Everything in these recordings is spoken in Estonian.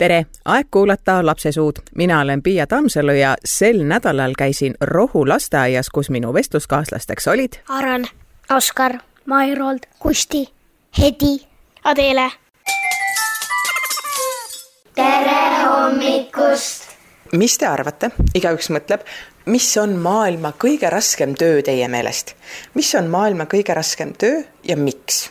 Tere, aeg kuulata Lapsesuud. Mina olen Piia Tammsalu ja sel nädalal käisin Rohu lasteaias, kus minu vestluskaaslasteks olid Aran, Oskar, Mairold, Kusti, Hedi, Adele. Tere hommikust! Mis te arvate? Igaüks mõtleb, mis on maailma kõige raskem töö teie meelest? Mis on maailma kõige raskem töö ja miks?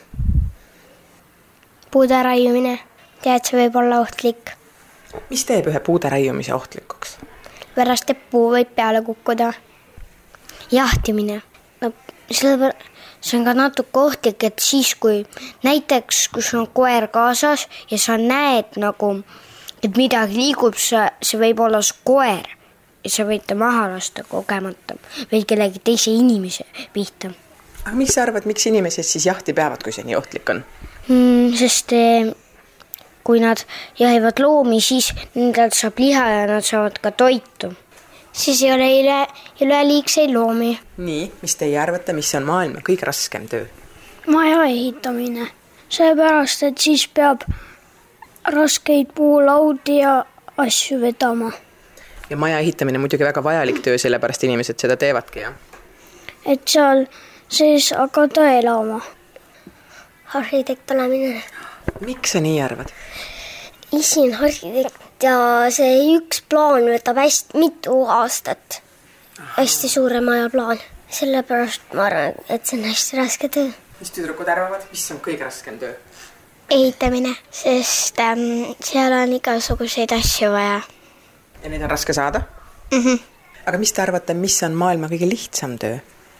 Puude raiumine. Tead, see võib olla ohtlik. Mis teeb ühe puude raiumise ohtlikuks? Pärast et puu võib peale kukkuda. Jahtimine. No, see on ka natuke ohtlik, et siis kui näiteks, kus on koer kaasas ja sa näed nagu, et midagi liigub, see võib olla koer ja sa võid ta maha lasta kogemata või kellegi teise inimese pihta. Aga mis sa arvad, miks inimesed siis jahti peavad, kui see nii ohtlik on? Sest kui nad jahivad loomi, siis nendelt saab liha ja nad saavad ka toitu. Siis ei ole üleliigseid loomi. Nii, mis teie arvate, mis on maailma kõige raskem töö? Maja ehitamine. Seepärast, et siis peab raskeid puulaudi ja asju vedama. Ja maja ehitamine on muidugi väga vajalik töö, sellepärast inimesed seda teevadki, jah? Et seal sees hakata elama. Arhitekt olemine. Miks sa nii arvad? Isi on arhitekt ja see üks plaan võtab hästi mitu aastat. Hästi suure maja plaan. Sellepärast ma arvan, et see on hästi raske töö. Mis tüdrukud arvavad, mis on kõige raskem töö? Ehitamine, sest seal on igasuguseid asju vaja. Ja neid on raske saada? Aga mis te arvate, mis on maailma kõige lihtsam töö?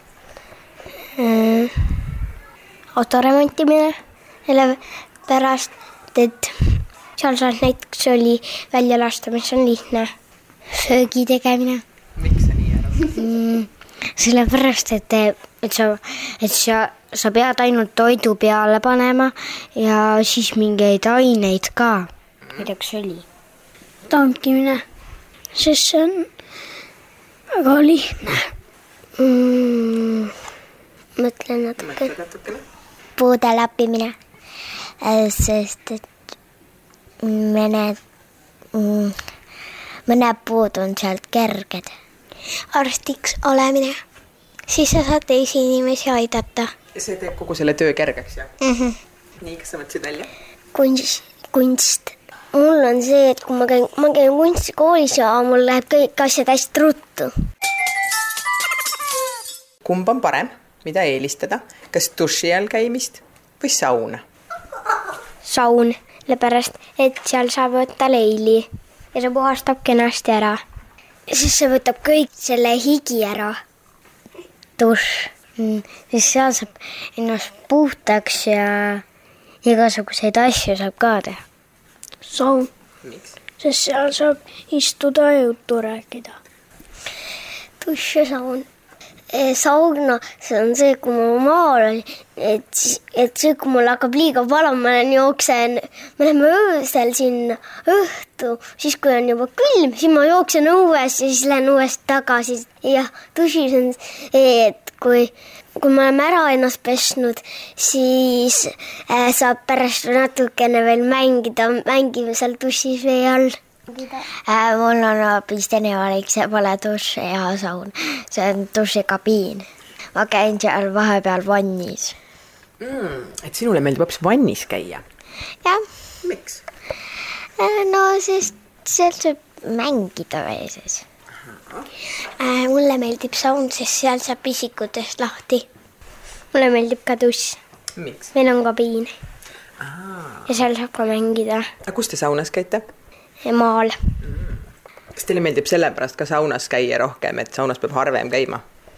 Autoremontimine, pärast, et seal saad näiteks oli välja lasta, mis on lihtne. Söögi tegemine. Miks sa nii arvad? Sellepärast, et sa pead ainult toidu peale panema ja siis mingeid aineid ka. Midagi oli. Tankimine, sest see on väga lihtne. Mõtlen natuke. Puude lappimine, sest et mõned puud on sealt kerged. Arstiks olemine, siis sa saad teisi inimesi aidata. See teeb kogu selle töö kergeks, jah? Nii, kas sa mõtlesid välja? Kunst. Mul on see, et kui ma käin kunstikoolis ja mul läheb kõik asjad hästi ruttu. Kumb on parem? Mida eelistada? Kas duši all käimist või sauna? Saun, sellepärast, et seal saab võtta leili ja see puhastab kenasti ära. Ja siis see võtab kõik selle higi ära. Duš. Siis seal saab ennast puhtaks ja igasuguseid asju saab ka teha. Saun. Miks? Sest seal saab istuda ja juttu rääkida. Duš ja saun. Sauna, see on see, kui ma maal oli, et see, kui mul hakkab liiga palama, ma läheme öösel sinna õhtu, siis kui on juba külm, siis ma jooksen õues ja siis lähen uuesti tagasi. Ja dušis on, et kui me oleme ära ennast pesnud, siis saab pärast natukene veel mängime seal dušis vee all. Mul on hoopis teine valik, see pole duš ja saun, see on dušikabiin. Ma käin seal vahepeal vannis. Et sinule meeldib hoopis vannis käia? Jah. Miks? No, sest seal saab mängida veeses. Mulle meeldib saun, sest seal saab pisikutest lahti. Mulle meeldib ka duš. Miks? Meil on kabiin. Ja seal saab ka mängida. Aga kus te saunas käite? Maal. Kas teile meeldib sellepärast ka saunas käia rohkem, et saunas peab harvem käima?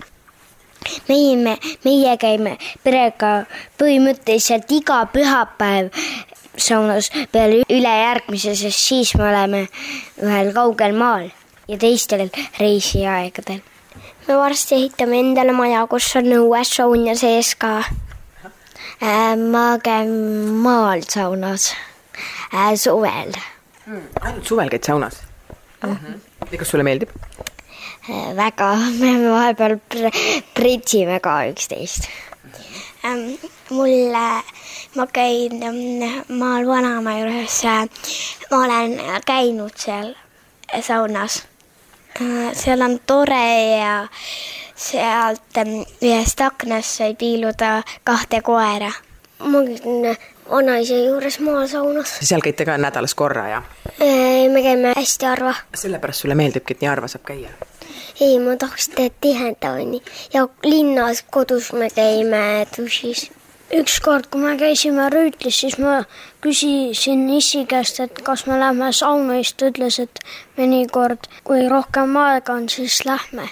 Meie käime perega põhimõtteliselt iga pühapäev saunas peale üle järgmise, sest siis me oleme ühel kaugel maal ja teistel reisiaegadel. Me varsti ehitame endale maja, kus on õues saun ja sees ka. Ma käin maal saunas suvel. Ainult suvel käid saunas? Ja kas sulle meeldib? Väga, me vahepeal pritsime ka üksteist. ma käin maal vanaema juures, ma olen käinud seal saunas. Seal on tore ja sealt ühest aknast sai piiluda 2 koera. Ma käin vanaisa juures maasaunas. Seal käite ka nädalas korra ja? Me käime hästi harva. Sellepärast sulle meeldibki, et nii harva saab käia? Ei, ma tahaks teha tihedamini. Ja linnas kodus me käime dušis. Ükskord, kui me käisime Rüütlis, siis ma küsisin issi käest, et kas me lähme sauna, siis ta ütles, et mõnikord, kui rohkem aega on, siis lähme.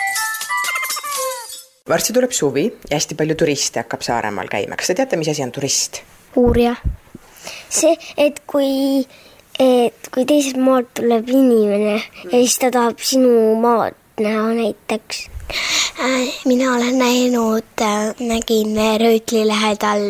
Varsti tuleb suvi ja hästi palju turiste hakkab Saaremaal käima. Kas te teate, mis asi on turist? Uurija. See, et kui teisest maalt tuleb inimene ja siis ta tahab sinu maad näha näiteks. Mina olen nägin Rüütli lähedal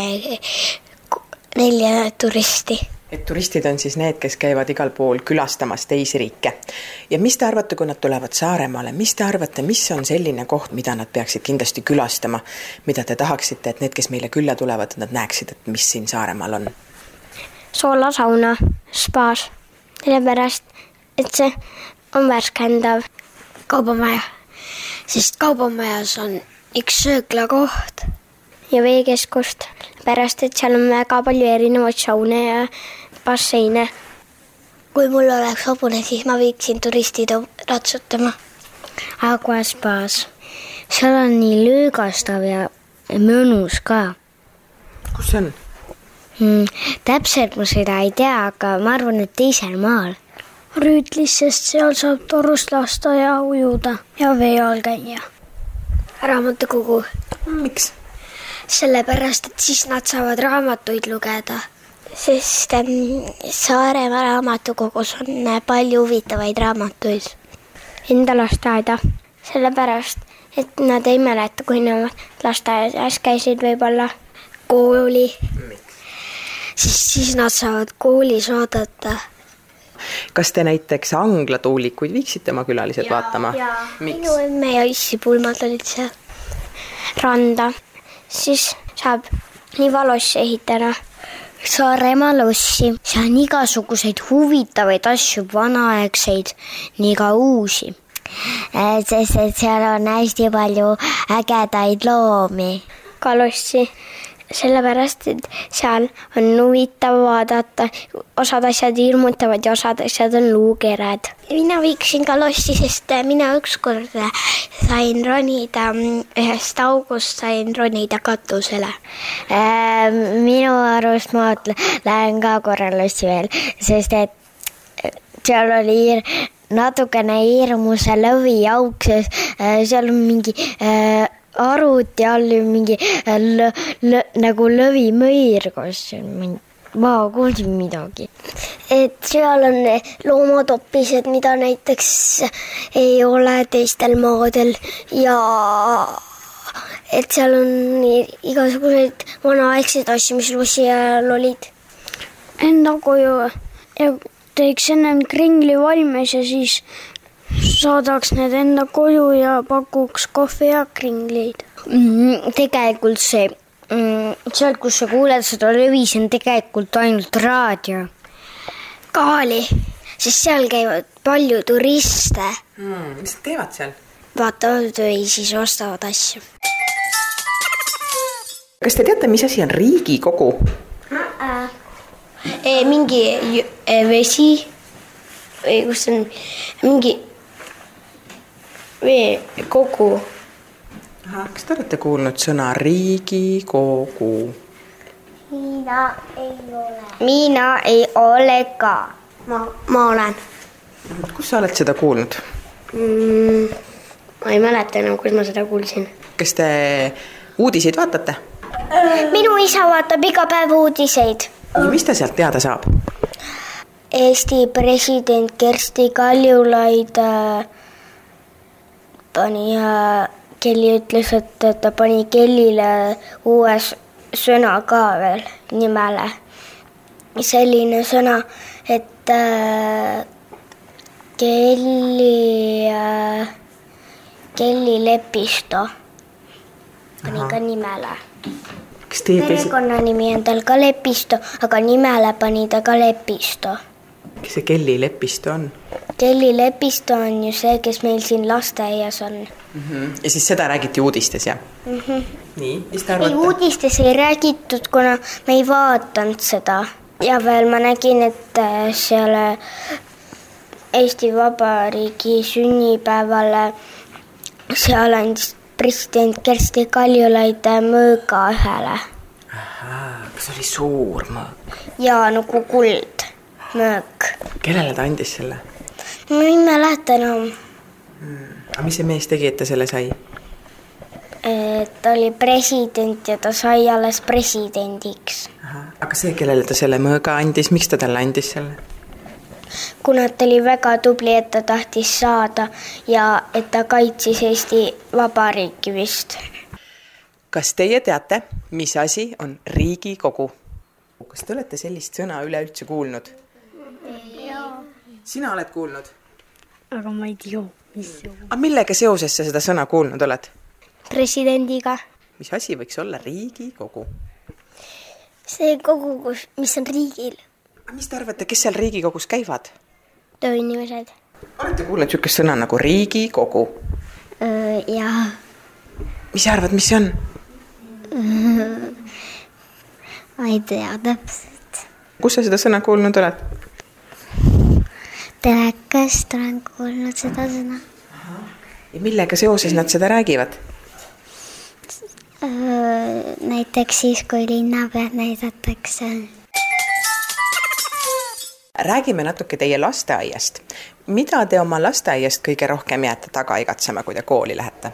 4 turisti. Et turistid on siis need, kes käivad igal pool külastamas teisi riike. Ja mis te arvate, kui nad tulevad Saaremaale? Mis te arvate, mis on selline koht, mida nad peaksid kindlasti külastama? Mida te tahaksite, et need, kes meile külla tulevad, nad näeksid, et mis siin Saaremaal on? Soolasauna, spaas. Sellepärast, et see on värskendav. Kaubamaja. Sest kaubamajas on üks sööklakoht. Ja veekeskust. Pärast, et seal on väga palju erinevaid saune ja basseine. Kui mul oleks hobune, siis ma viiksin turistid ratsutama. Aquaspaas. Seal on nii löögastav ja mõnus ka. Kus see on? Täpselt ma seda ei tea, aga ma arvan, et teisel maal. Rüütlis, sest seal saab torust lasta ja ujuda ja vee all käia. Raamatukogu. Miks? Sellepärast, et siis nad saavad raamatuid lugeda. Sest Saaremaa raamatukogus on palju huvitavaid raamatuid. Enda lasteaeda. Sellepärast, et nad ei mäleta, kui nad lasteaias käisid võib-olla kooli. Siis nad saavad koolis oodata. Kas te näiteks anglatuulikuid viiksite oma külalised vaatama? Minu emme ja issi pulmad olid seal. Randa. Siis saab nii valossi ehitada. Saaremaa lossi. See on igasuguseid huvitavaid asju, vanaaegseid, nii ka uusi. Sest seal on hästi palju ägedaid loomi. Ka lossi. Sellepärast, et seal on huvitav vaadata. Osad asjad hirmutavad ja osad asjad on luukerad. Mina viiksin ka lossi, sest mina ükskord sain ronida ühest august, sain ronida katusele. Minu arust ma lähen ka korra lossi veel, sest et seal oli natukene hirmuse lõviauk, seal on mingi arvuti all mingi nagu lõvimõir, kus ma kuulsin midagi. Et seal on loomatoppised, mida näiteks ei ole teistel maadel ja et seal on igasuguseid vanaaegseid asju, mis lossi ajal olid. Enda koju ja teeks ennem kringli valmis ja siis saadaks need enda koju ja pakuks kohvi ja kringleid. Tegelikult see, sealt kus sa kuuled seda lõvi, see on tegelikult ainult raadio. Kaali, sest seal käivad palju turiste. Mis nad teevad seal? Vaatavad või siis ostavad asju. Kas te teate, mis asi on Riigikogu? Mingi vesi või kus on mingi veekogu. Kas te olete kuulnud sõna Riigikogu? Mina ei ole ka. Ma olen. Kus sa oled seda kuulnud? Ma ei mäleta enam, kus ma seda kuulsin. Kas te uudiseid vaatate? Minu isa vaatab iga päev uudiseid. Ja mis ta sealt teada saab? Eesti president Kersti Kaljulaid Kelly ütles, et ta pani Kellile uue sõna ka veel nimele. Selline sõna, et Kelly Lepisto pani ka nimele. Kas teie perekonnanimi on tal ka Lepisto, aga nimele pani ta ka Lepisto. Kes see Kelly Lepisto on? Kelly Lepisto on ju see, kes meil siin lasteaias on. Ja siis seda räägiti uudistes, jah? Nii, mis te arvate? Ei, uudistes ei räägitud, kuna me ei vaatanud seda. Ja veel ma nägin, et seal Eesti Vabariigi sünnipäevale seal andis president Kersti Kaljulaid mõõga ühele. Kas oli suur mõõg? Ja nagu kuld mõõg. Kellele ta andis selle? Ma ei mäleta enam. Aga mis see mees tegi, et ta selle sai? Ta oli president ja ta sai alles presidendiks. Aga see, kellele ta selle mõõga andis, miks ta talle andis selle? Kuna ta oli väga tubli, et ta tahtis saada ja et ta kaitsis Eesti Vabariiki vist. Kas teie teate, mis asi on Riigikogu? Kas te olete sellist sõna üleüldse kuulnud? Sina oled kuulnud? Aga ma ei tea, mis see on. Aga millega seoses sa seda sõna kuulnud oled? Presidendiga. Mis asi võiks olla Riigikogu? See kogu, mis on riigil. Aga mis te arvate, kes seal Riigikogus käivad? Tööinimesed. Olete kuulnud sükest sõna nagu Riigikogu? Jaa. Mis sa arvad, mis see on? Ma ei tea täpselt. Kus sa seda sõna kuulnud oled? Telekast olen kuulnud seda sõna. Ja millega seoses nad seda räägivad? Näiteks siis, kui linnapead näidatakse. Räägime natuke teie lasteaiast. Mida te oma lasteaiast kõige rohkem jääte taga igatsema, kui te kooli lähete?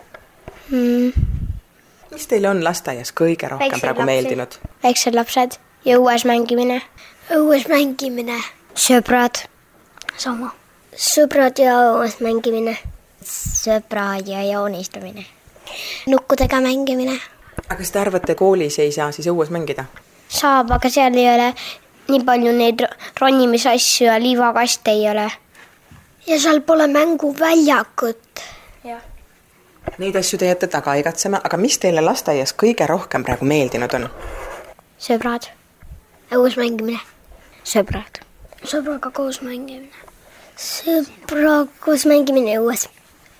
Mis teile on lasteaias kõige rohkem praegu meeldinud? Väiksed lapsed ja õues mängimine. Õues mängimine. Sõbrad. Sama. Sõbrad ja õues mängimine. Sõbrad ja joonistamine. Nukkudega mängimine. Aga kas te arvate, koolis ei saa siis õues mängida? Saab, aga seal ei ole nii palju neid ronimisasju ja liivakast ei ole. Ja seal pole mänguväljakut. Ja. Neid asju te jätte taga igatsema, aga mis teile lasteaias kõige rohkem praegu meeldinud on? Sõbrad. Õues mängimine. Sõbrad. Sõbraga koos mängimine. Sõbraga koos mängimine õues.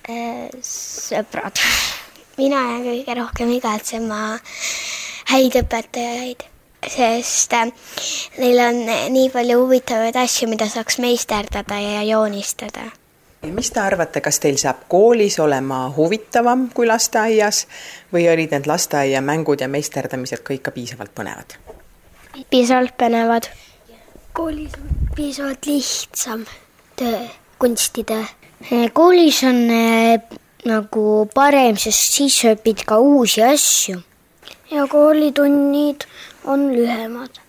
Sõbrad. Mina jään kõige rohkem igatsema häid õpetajaid, sest neil on nii palju huvitavaid asju, mida saaks meisterdada ja joonistada. Ja mis te arvate, kas teil saab koolis olema huvitavam kui lasteaias või olid need lasteaia mängud ja meisterdamised kõik ka piisavalt põnevad? Piisavalt põnevad. Koolis on piisavalt lihtsam töö, kunstitöö. Koolis on nagu parem, sest siis õpid ka uusi asju. Ja koolitunnid on lühemad.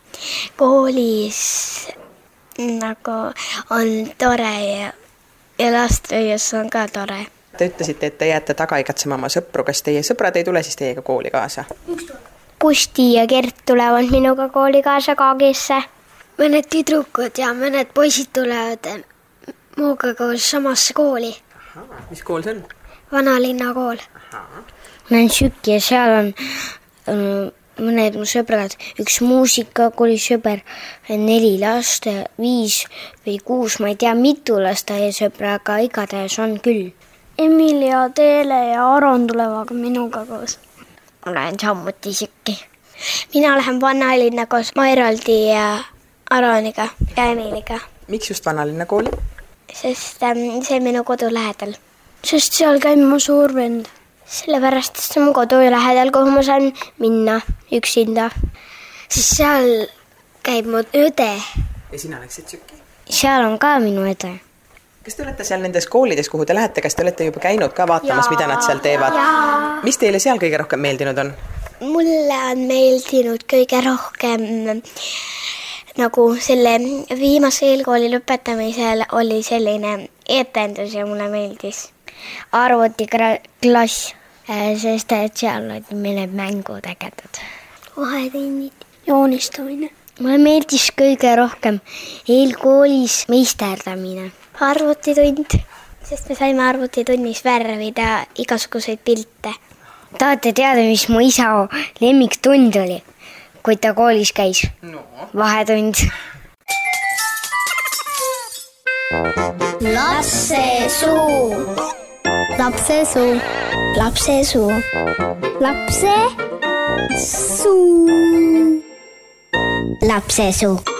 Koolis nagu on tore ja lasteaias on ka tore. Te ütlesite, et te jääte taga igatsema oma sõpru. Kas teie sõbrad ei tule siis teiega kooli kaasa? Kusti ja Gert tulevad minuga kooli kaasa Kaagisse. Mõned tüdrukud ja mõned poisid tulevad muuga koos samasse kooli. Mis kool see on? Vanalinna kool. Ma olen Süki ja seal on mõned mu sõbrad. Üks muusikakooli sõber, 4 last, 5 või 6, ma ei tea mitu lasteaia sõbra, aga igatahes on küll. Emil ja Teele ja Aron tulevad minuga koos. Ma lähen sammuti Süki. Mina lähen Vanalinna koos Mairaldi ja Aroniga ja Emiliga. Miks just Vanalinna kooli? Sest see on minu kodu lähedal. Sest seal käib mu suur vend. Sellepärast, et see on mu kodu lähedal, kuhu ma saan minna üksinda. Sest seal käib mu õde. Ja sina läksid Süki? Seal on ka minu õde. Kas te olete seal nendes koolides, kuhu te lähete, kas te olete juba käinud ka vaatamas, mida nad seal teevad? Mis teile seal kõige rohkem meeldinud on? Mulle on meeldinud kõige rohkem nagu selle viimase eelkooli lõpetamisel oli selline etendus ja mulle meeldis arvutiklass, sest et seal olid meile mängud ägedad. Vahetennid, joonistamine. Mulle meeldis kõige rohkem eelkoolis meisterdamine. Arvutitund, sest me saime arvutitunnis värvida igasuguseid pilte. tahate teada, mis mu isa lemmiktund oli, kui ta koolis käis? No. Vahetund. Lapsesuu. Lapsesuu. Lapsesuu. Lapsesuu. Lapsesuu.